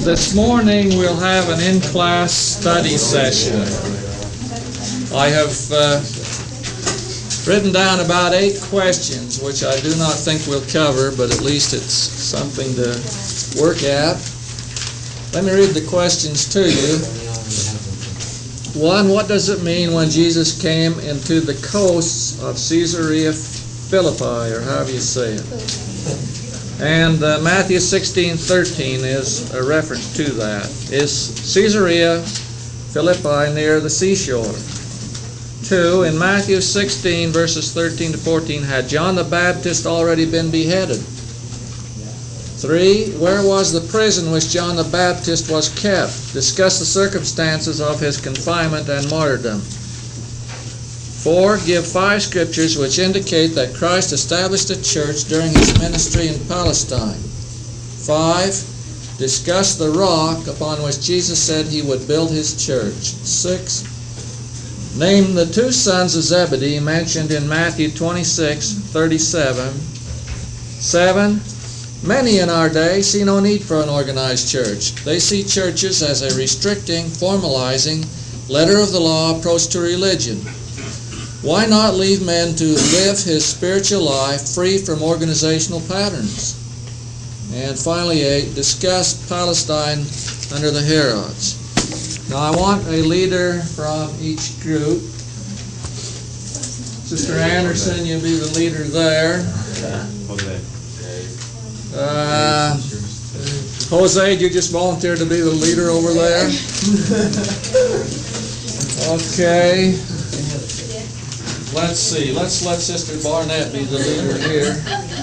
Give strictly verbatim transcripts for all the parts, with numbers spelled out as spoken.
This morning we'll have an in-class study session. I have uh, written down about eight questions, which I do not think we'll cover, but at least it's something to work at. Let me read the questions to you. One, what does it mean when Jesus came into the coasts of Caesarea Philippi, or however you say it? And uh, Matthew sixteen thirteen is a reference to that. Is Caesarea Philippi near the seashore? Two, in Matthew sixteen verses thirteen to fourteen, had John the Baptist already been beheaded? Three, where was the prison which John the Baptist was kept? Discuss the circumstances of his confinement and martyrdom. Four, give five scriptures which indicate that Christ established a church during his ministry in Palestine. Five, discuss the rock upon which Jesus said he would build his church. Six, name the two sons of Zebedee mentioned in Matthew twenty-six thirty-seven. Seven, many in our day see no need for an organized church. They see churches as a restricting, formalizing, letter of the law approach to religion. Why not leave men to live his spiritual life free from organizational patterns? And finally, eight, discuss Palestine under the Herods. Now I want a leader from each group. Sister Anderson, you'll be the leader there. Uh, Jose, you just volunteered to be the leader over there? Okay. Let's see. Let's let Sister Barnett be the leader here.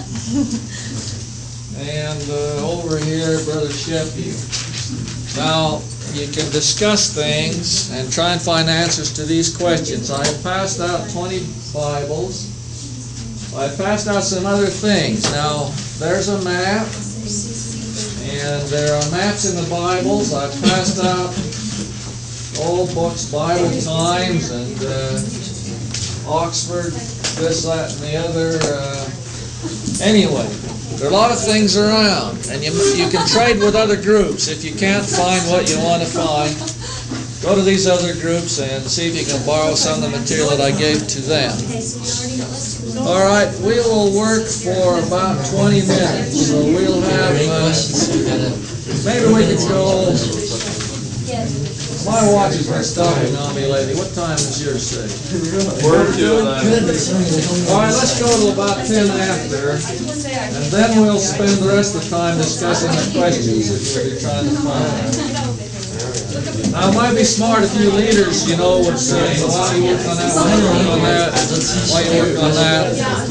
And uh, over here, Brother Sheppy. Now, you can discuss things and try and find answers to these questions. I have passed out twenty Bibles. I passed out some other things. Now, there's a map, and there are maps in the Bibles. I've passed out old books, Bible Times, and uh, Oxford, this, that, and the other. Uh, anyway, there are a lot of things around, and you, you can trade with other groups. If you can't find what you want to find, go to these other groups and see if you can borrow some of the material that I gave to them. All right, we will work for about twenty minutes, so we'll have, uh, maybe we could go. My watch has been stopping on me lately. What time does yours say? All right, let's go to about ten after, and then we'll spend the rest of the time discussing the questions that you'll be trying to find. Now, it might be smart if you leaders, you know, would say, why do you work on that, why do you work on that, why do you work on that.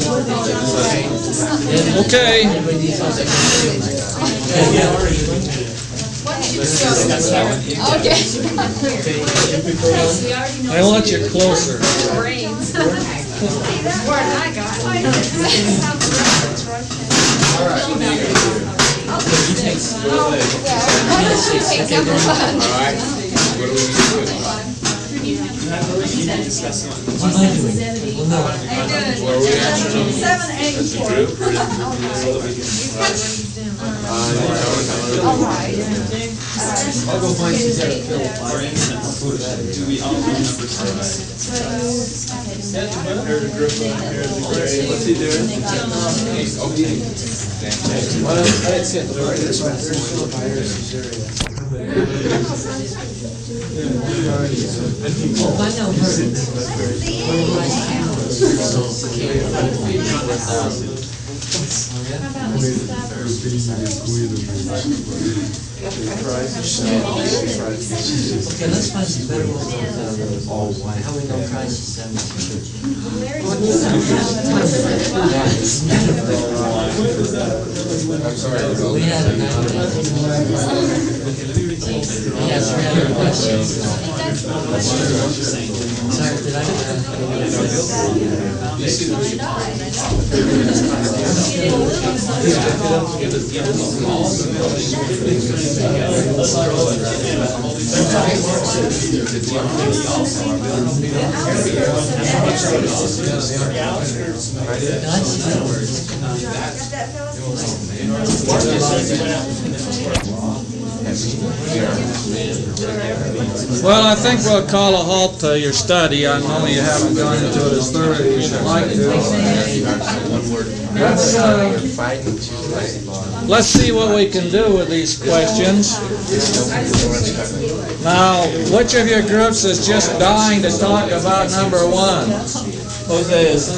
Okay. Okay. I want you closer. What am I doing? Well, no. Seven, eight, four. All right. I'll go find Susanna Phil. For instance, do we all remember somebody? What's he doing? Well, I see it. This one, there's Philippi, there's Caesarea. I know Okay, let's find some better ones on how we know Christ is I'm sorry. We had a Yes, we have questions. Sorry, did I Well, I think we'll call a halt to your study. I know you haven't gone into it as thoroughly as you'd like to. Let's, uh, let's see what we can do with these questions. Now, which of your groups is just dying to talk about number one? Jose is.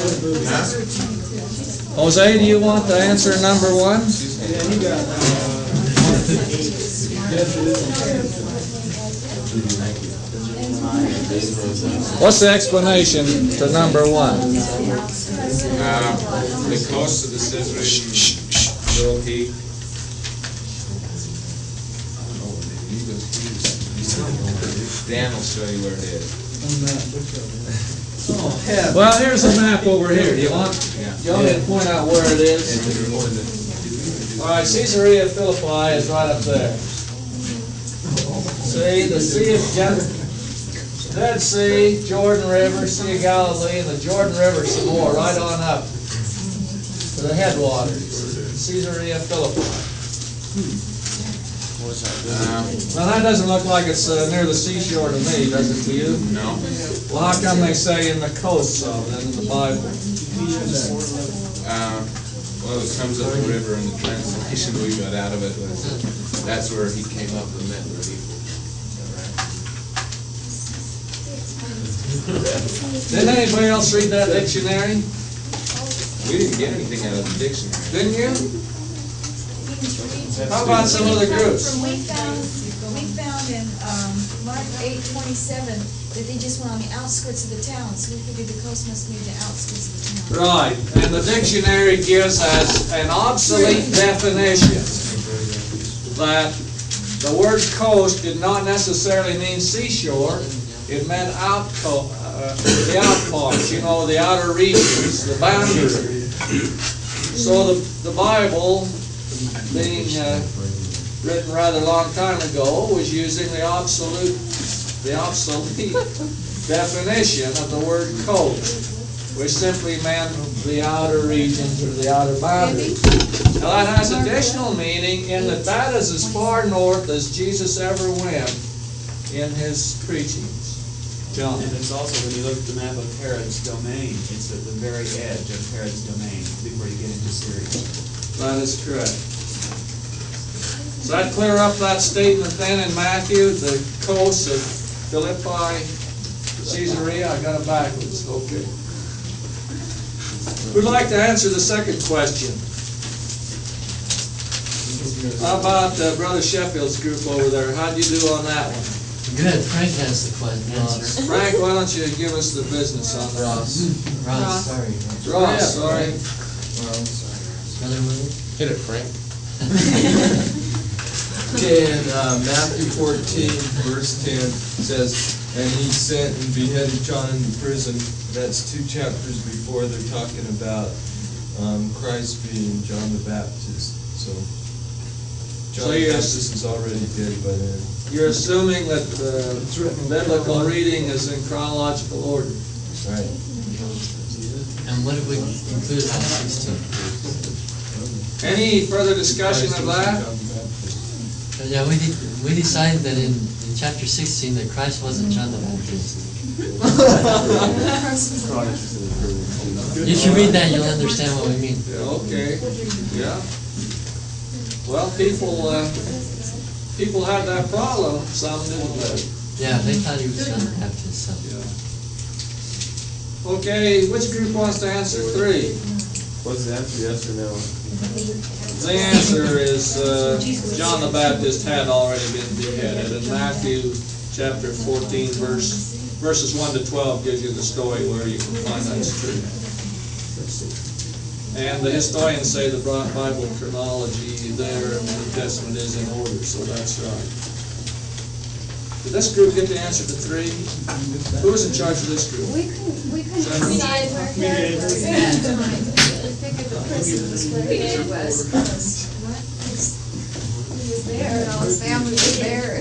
Jose, do you want to answer number one? What's the explanation to number one? Uh, the coast of the Caesarea little peak. Dan will show you where it is. Well, here's a map over here. Do you want, Yeah. you want me to point out where it is? All right, Caesarea Philippi is right up there. See, the Sea of Gen- Dead Sea, Jordan River, Sea of Galilee, and the Jordan River some more, right on up to the headwaters, Caesarea Philippi. Um, Now that doesn't look like it's uh, near the seashore to me, does it to you? no. Well, how come they say in the coast so then in the Bible? Uh, well, it comes up the river, and the translation we got out of it was that's where he came up with met where he. Didn't anybody else read that dictionary? We didn't get anything out of the dictionary. Didn't you? How about some other groups? From we found, we found in, um, Mark eight twenty-seven, that they just went on the outskirts of the town, so we figured the coast must mean the outskirts of the town. Right, and the dictionary gives us an obsolete definition that the word coast did not necessarily mean seashore, it meant outco- uh, the outparts, you know, the outer regions, the boundary. So the, the Bible, being uh, written rather long time ago, was using the absolute, the obsolete definition of the word coast, which simply meant the outer regions or the outer boundaries. Now that has additional meaning in that that is as far north as Jesus ever went in his preachings. John. And it's also, when you look at the map of Herod's domain, it's at the very edge of Herod's domain before you get into Syria. That is correct. Does that clear up that statement then in Matthew, the coast of Philippi, Caesarea? I got it backwards, okay. Who'd like to answer the second question? How about uh, Brother Sheffield's group over there? How'd you do on that one? Good, Frank has the question, answer. Frank, why don't you give us the business on that? Ross, Ross, sorry. Ross, sorry. Brother Willie? Hit it, Frank. In uh, Matthew fourteen, verse ten, says, and he sent and beheaded John in prison. That's two chapters before they're talking about um, Christ being John the Baptist. So, John So the you're- Baptist is already dead by then. You're assuming that the biblical reading is in chronological order. Right. And what did we include on sixteen? Any further discussion of that? Yeah, we de- we decided that in, in chapter sixteen that Christ wasn't John the Baptist. If you read that, you'll understand what we mean. Yeah, okay, yeah. Well, people, uh, people had that problem, some didn't they? Yeah, they thought he was John the Baptist, so. Yeah. Okay, which group wants to answer three? What's the answer, yes or no? The answer is, uh, John the Baptist had already been beheaded, and Matthew chapter fourteen, verse, verses one to twelve gives you the story where you can find that's true. And the historians say the Bible chronology there in the New Testament is in order, so that's right. Did this group get the answer to three? Who was in charge of this group? We couldn't, we couldn't decide where Herod was at the time. We figured the prison was where Herod was. What? He was there, and all his family was there.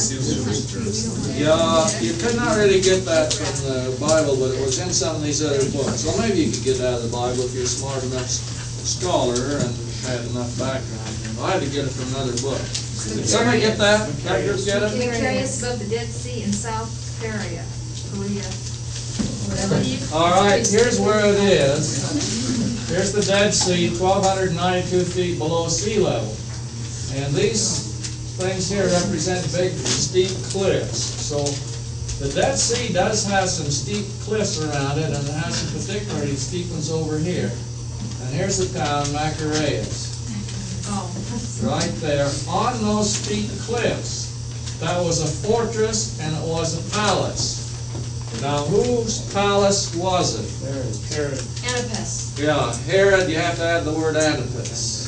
Yeah, you could not really get that from the Bible, but it was in some of these other books. Well, maybe you could get it out of the Bible if you're a smart enough scholar and had enough background. I had to get it from another book. Macarius. Somebody get that? That group get it? Macarius above the Dead Sea in South Perea, Korea. Whatever you. All right, here's where it is. Here's the Dead Sea, twelve ninety-two feet below sea level. And these things here represent big steep cliffs. So the Dead Sea does have some steep cliffs around it, and it has some particularly steep ones over here. And here's the town, Macarius. Oh. Right there, on those steep cliffs. That was a fortress and it was a palace. Now, whose palace was it? There it is, Herod. Antipas. Yeah, Herod, you have to add the word Antipas.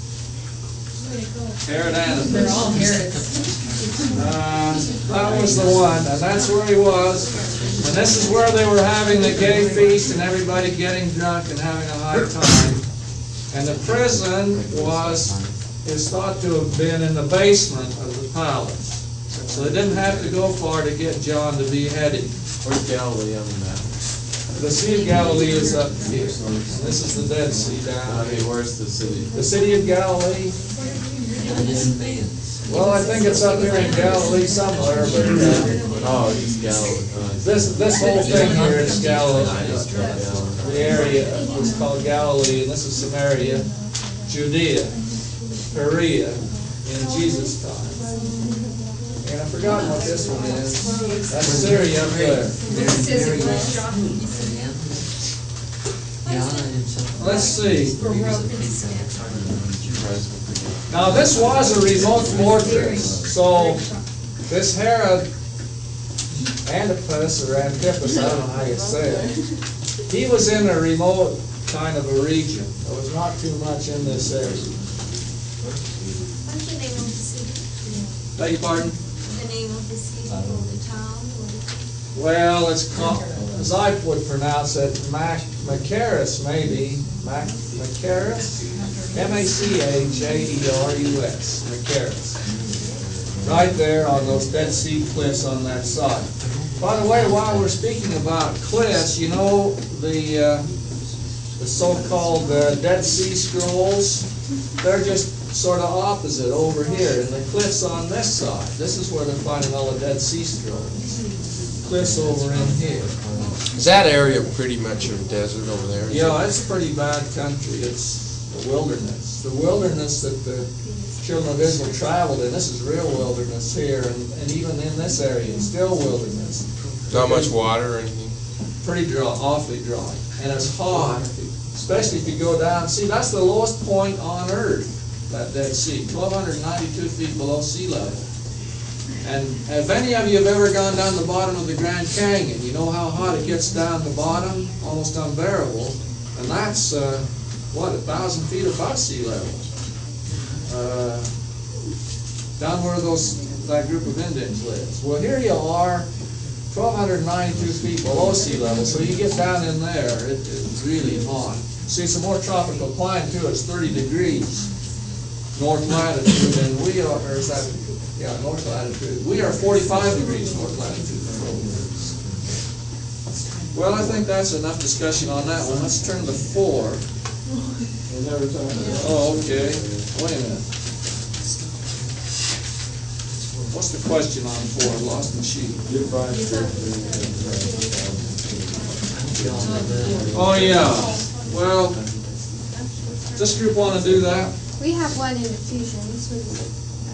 Herod Antipas. They're all Herods. Uh, that was the one, and that's where he was. And this is where they were having the gay feast and everybody getting drunk and having a high time. And the prison was, is thought to have been in the basement of the palace. So they didn't have to go far to get John to be beheaded. Where's Galilee on the map? The Sea of Galilee is up here. This is the Dead Sea down I mean, here. where's the city? The city of Galilee, It isn't man's. well, I think it's up here in Galilee somewhere, but uh, Oh, it's Galilee. Oh, it's- this, this whole thing here is Galilee. Galilee. The area was called Galilee, and this is Samaria, Judea, Perea, in Jesus' time. And I've forgotten what this one is. That's Syria up there. This is a glass shop. Yeah, it's. Let's see. For world peace. Now, this was a remote fortress, so this Herod Antipas, or Antipas, I don't know how you say it, he was in a remote kind of a region. There was not too much in this area. What's the name of the city? Beg your pardon? The name of the city or the town or the... Well, it's called, as I would pronounce it, Mac, Machaerus maybe, Mac, Machaerus? M A C H A E R U S, Machaerus. Right there on those Dead Sea cliffs on that side. By the way, while we're speaking about cliffs, you know, the, uh, the so-called uh, Dead Sea Scrolls, they're just sort of opposite over here, and the cliffs on this side. This is where they're finding all the Dead Sea Scrolls. Cliffs over in here. Is that area pretty much a desert over there? Yeah, it's a pretty bad country. It's the wilderness. The wilderness that the children of Israel traveled in. This is real wilderness here, and, and even in this area, it's still wilderness. Not much water or anything? Pretty dry, awfully dry. And it's hot, especially if you go down. See, that's the lowest point on earth, that Dead Sea, twelve ninety-two feet below sea level. And if any of you have ever gone down the bottom of the Grand Canyon, you know how hot it gets down the bottom, almost unbearable. And that's, uh, what, a thousand feet above sea level. Uh, down where those, that group of Indians lives. Well, here you are, twelve ninety-two feet below sea level, so you get down in there, it is really hot. See, it's a more tropical climate too, it's thirty degrees north latitude, and we are, or is that, yeah, north latitude. We are forty-five degrees north latitude. Well, I think that's enough discussion on that one. Let's turn to four. Oh, okay. Wait a minute. What's the question on four? I lost my sheet. Oh, yeah. Well, does this group want to do that? We have one in Ephesians, what is it?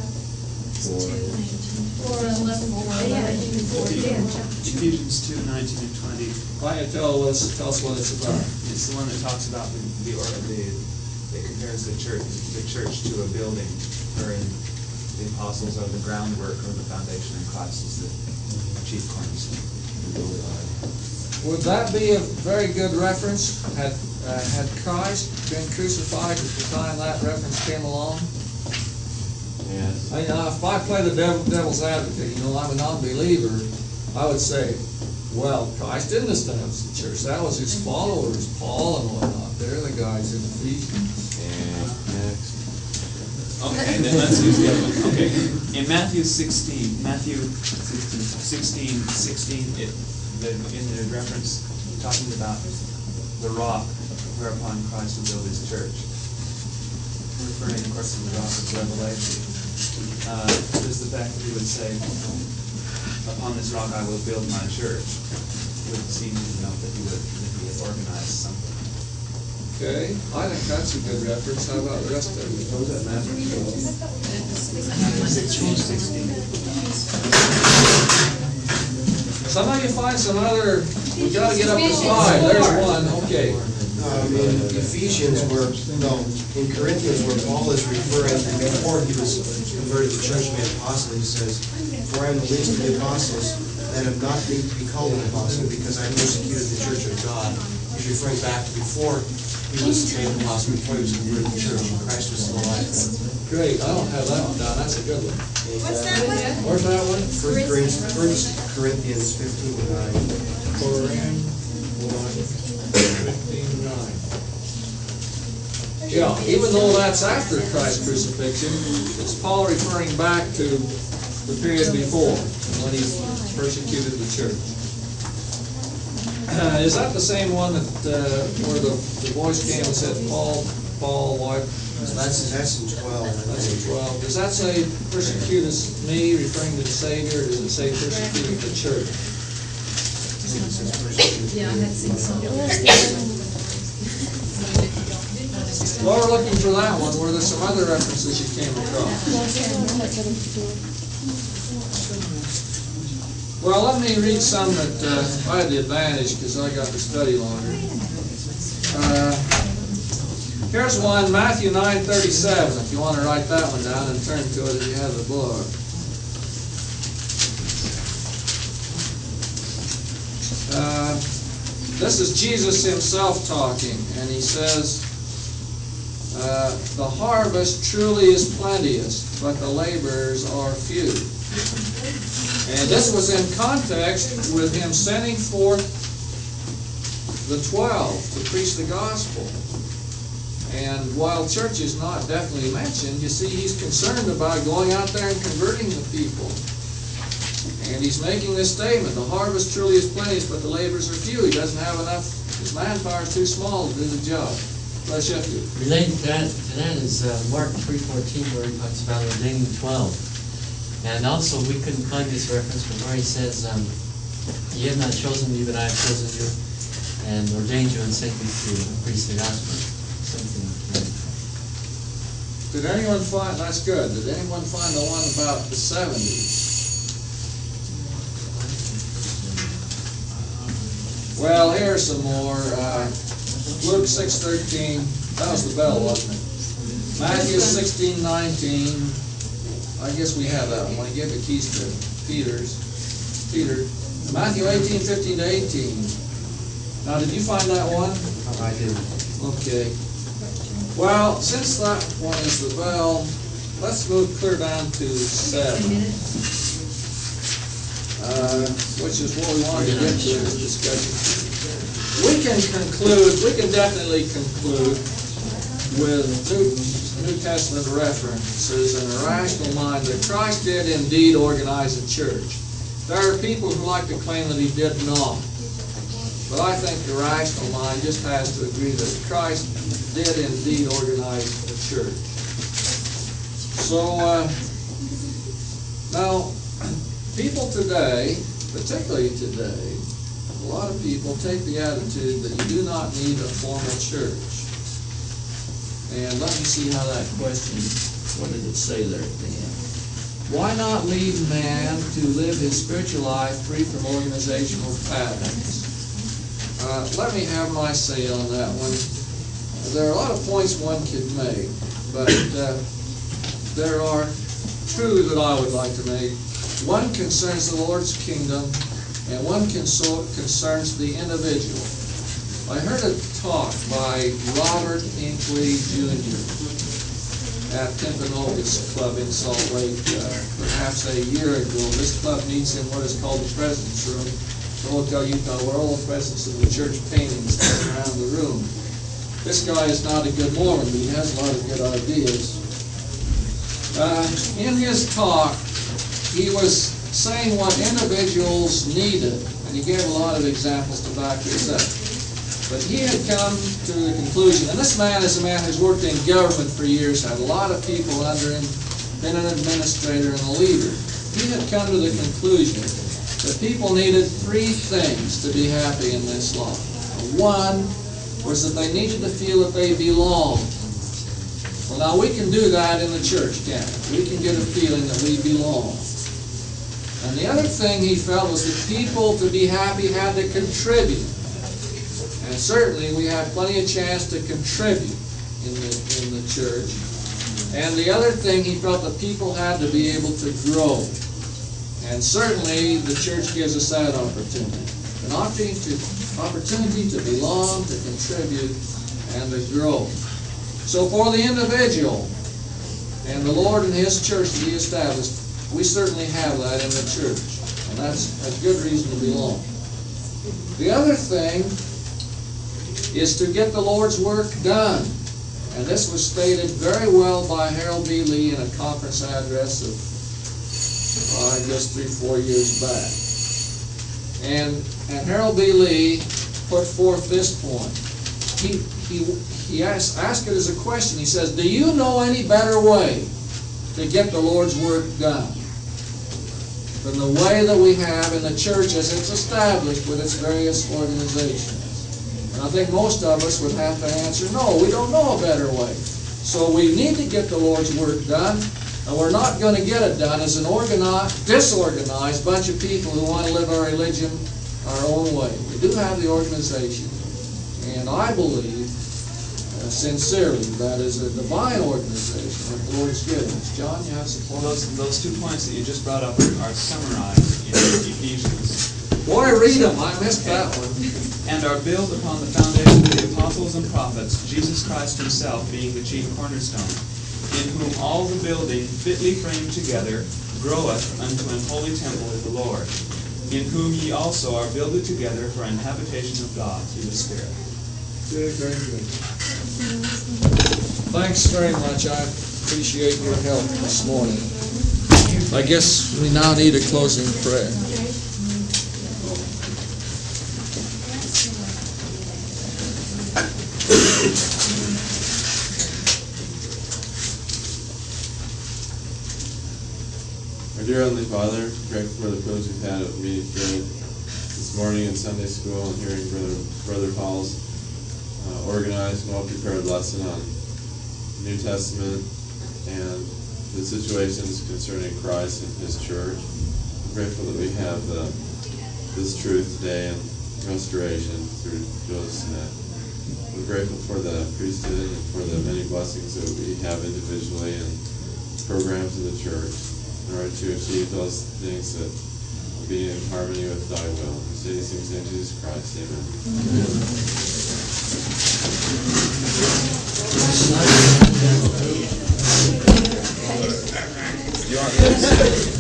Four eleven. Yeah, four ten. Ephesians two, nineteen and twenty. Why don't you tell us, tell us what it's about? It's the one that talks about the, the, or the, it compares the church, the church to a building, wherein the apostles are the groundwork or the foundation, and Christ is the chief cornerstone. Would that be a very good reference? Had, uh, had Christ been crucified at the time that reference came along? Yes. I, uh, if I play the devil, devil's advocate, you know, I'm a non-believer, I would say, well, Christ didn't establish the church. That was his followers, Paul and whatnot. They're the guys in Ephesians. And next. Okay, then let's use the other one. Okay, in Matthew sixteen, Matthew sixteen, sixteen, it, the, in the reference, talking about the rock whereupon Christ will build his church. Referring, of course, to the rock of Revelation. uh, is the fact that he would say, upon this rock I will build my church, would seem to denote that he would, that he had organized something. Okay, I think that's a good reference. How about the rest of it? What was that, Matthew? Some of you find some other, we gotta get up to five, there's one, okay. Um, in Ephesians, where, no, in Corinthians, where Paul is referring, before he was converted to the church made apostle, he says, "For I am the least of the apostles, and am not made to be called an apostle, because I persecuted the church of God." He's referring back to before he was made an apostle, before he was converted to the church, and Christ was still alive. Great, I don't have that one down, that's a good one. What's that one? Where's that one? First Corinthians, First Corinthians fifteen to nine. Koran one, fifteen, nine. Yeah, even though that's after Christ's crucifixion, it's Paul referring back to the period before, when he persecuted the church. Uh, is that the same one that, uh, where the, the voice came and said, Paul, Paul, why? So that's, that's in twelve. I That's in think. twelve. Does that say persecutest me, referring to the Savior, or does it say persecuting the church? I think it says persecuted. Yeah, I had seen some. While we're looking for that one, were there some other references you came across? Well, let me read some that uh, I had the advantage because I got to study longer. Uh, here's one, Matthew nine thirty-seven, if you want to write that one down and turn to it if you have the book. Uh, this is Jesus himself talking, and he says, uh, the harvest truly is plenteous, but the laborers are few. And this was in context with him sending forth the twelve to preach the gospel. And while church is not definitely mentioned, you see he's concerned about going out there and converting the people. And he's making this statement, the harvest truly is plenteous, but the laborers are few. He doesn't have enough, his manpower is too small to do the job. Bless you. Related to that, to that is uh, Mark three fourteen, where he talks about ordaining twelve. And also, we couldn't find this reference, but where he says, um, "Ye have not chosen me, but I have chosen you, and ordained you and sent you to preach the gospel." Something like that. Did anyone find, that's good, did anyone find the one about the seventy? Well, here's some more. Uh, Luke six thirteen, that was the bell, wasn't it? Matthew sixteen nineteen, I guess we have that one. When I give the keys to Peter's, Peter. Matthew eighteen fifteen to eighteen. Now, did you find that one? Oh, I did. Okay. Well, since that one is the bell, let's move clear down to seven. Uh, which is what we wanted to get to in this discussion. We can conclude, we can definitely conclude with New, New Testament references and a rational mind that Christ did indeed organize a church. There are people who like to claim that he did not. But I think the rational mind just has to agree that Christ did indeed organize a church. So, uh, now, people today, particularly today, a lot of people take the attitude that you do not need a formal church. And let me see how that question, what did it say there at the end? Why not leave man to live his spiritual life free from organizational patterns? Uh, let me have my say on that one. There are a lot of points one could make, but uh, there are two that I would like to make. One concerns the Lord's kingdom, and one concerns the individual. I heard a talk by Robert Hinckley Junior at Timpanogos Club in Salt Lake, uh, perhaps a year ago. This club meets in what is called the President's Room in Hotel Utah, where all the presidents of the church paintings stand around the room. This guy is not a good Mormon, but he has a lot of good ideas. Uh, in his talk, he was saying what individuals needed, and he gave a lot of examples to back this up. But he had come to the conclusion, and this man is a man who's worked in government for years, had a lot of people under him, been an administrator and a leader. He had come to the conclusion that people needed three things to be happy in this life. One was that they needed to feel that they belonged. Well, now we can do that in the church, can't we? We can get a feeling that we belong. And the other thing he felt was that people, to be happy, had to contribute. And certainly we have plenty of chance to contribute in the, in the church. And the other thing he felt that people had to be able to grow. And certainly the church gives us that opportunity. An opportunity to, opportunity to belong, to contribute, and to grow. So for the individual and the Lord and His church to be established, we certainly have that in the church. And that's a good reason to belong. The other thing is to get the Lord's work done. And this was stated very well by Harold B. Lee in a conference address of, uh, I guess, three, four years back. And, and Harold B. Lee put forth this point. He, he, he asked, asked it as a question. He says, do you know any better way to get the Lord's work done than the way that we have in the church as it's established with its various organizations? And I think most of us would have to answer, no, we don't know a better way. So we need to get the Lord's work done, and we're not going to get it done as an organized, disorganized bunch of people who want to live our religion our own way. We do have the organization, and I believe uh, sincerely that is a divine organization that the Lord's given us. John, you have some points? Those, those two points that you just brought up are summarized in Ephesians. Boy, read them. I missed that one. And are built upon the foundation of the apostles and prophets, Jesus Christ Himself being the chief cornerstone, in whom all the building fitly framed together groweth unto an holy temple in the Lord, in whom ye also are builded together for an habitation of God through the Spirit. Good, very good. Thanks very much. I appreciate your help this morning. I guess we now need a closing prayer. Our dear Heavenly Father, grateful for the privilege we've had of meeting here this morning in Sunday school and hearing Brother Brother Paul's uh, organized and well-prepared lesson on the New Testament and the situations concerning Christ and His church. I'm grateful that we have the, this truth today and restoration through Joseph Smith. We're grateful for the priesthood and for the many blessings that we have individually and programs in the church in order to achieve those things that will be in harmony with Thy will. We say these things in Jesus Christ. Amen. You want this?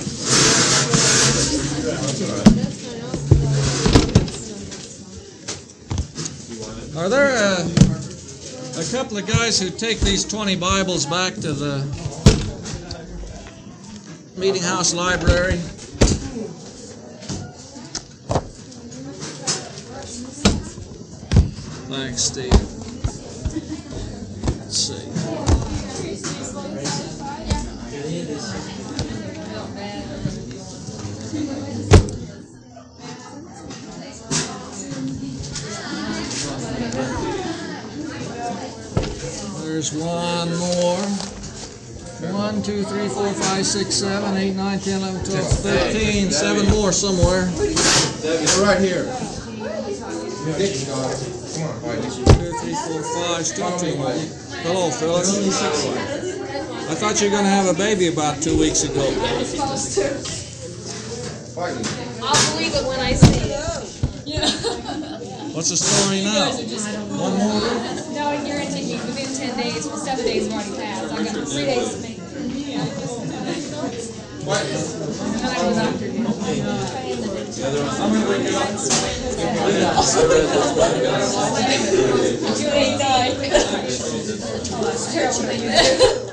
Are there a, a couple of guys who take these twenty Bibles back to the Meeting House Library? Thanks, Steve. Let's see. There's one more. One, two, three, four, five, six, seven, eight, nine, ten, eleven, twelve, thirteen, seven more somewhere. Right here. Come on, Whitey. Two, three, four, five, still two more. Hello, Phyllis. I thought you were going to have a baby about two weeks ago. I'll believe it when I see it. What's the story now? One more? No, I guarantee you, within ten days, well, seven days have already passed. I've got three days to make. I'm not a doctor yet. You ain't died. Oh, that's terrible.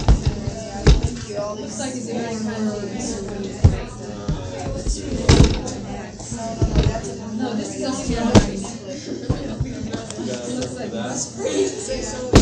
Looks like he's in No, this is only You got a number for that?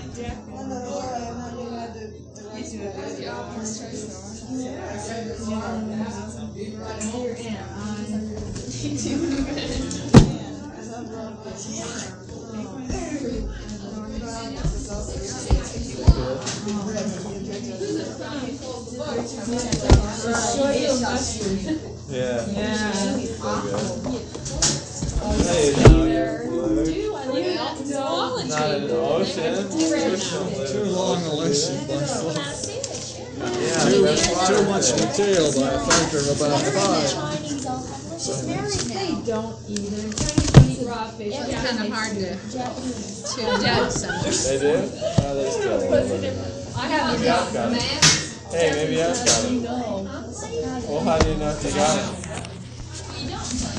Yeah. Hey, now you're blue. Not an ocean. Too long a listen, by far. Yeah, Too, that's why. too much material by a factor of about five. They don't either. raw fish. It's Yeah. kind of hard to, to judge sometimes. They do? Oh, they still a little bit. I have Maybe I've got it. Hey, maybe I've got it. Well, how do you know if you got it?